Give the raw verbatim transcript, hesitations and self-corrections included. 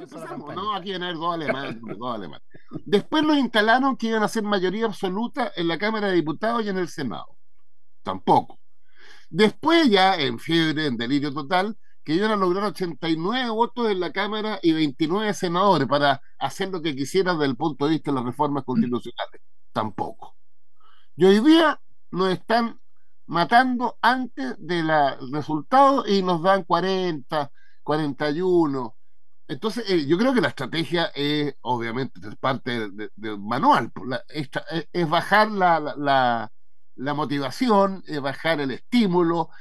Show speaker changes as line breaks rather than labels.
no
para la
cesamos,
campaña.
no, aquí van a haber dos alemanes, dos alemanes. Después los instalaron que iban a ser mayoría absoluta en la Cámara de Diputados y en el Senado. Tampoco. Después ya, en fiebre, en delirio total, que iban a lograr ochenta y nueve votos en la Cámara y veintinueve senadores para hacer lo que quisieran desde el punto de vista de las reformas constitucionales. Tampoco. Y hoy día nos están matando antes del resultado y nos dan cuarenta, cuarenta y uno. Entonces, eh, yo creo que la estrategia es, obviamente, es parte de- del manual. Pues, la- esta- es, es bajar la, la, la- la motivación, es bajar el estímulo,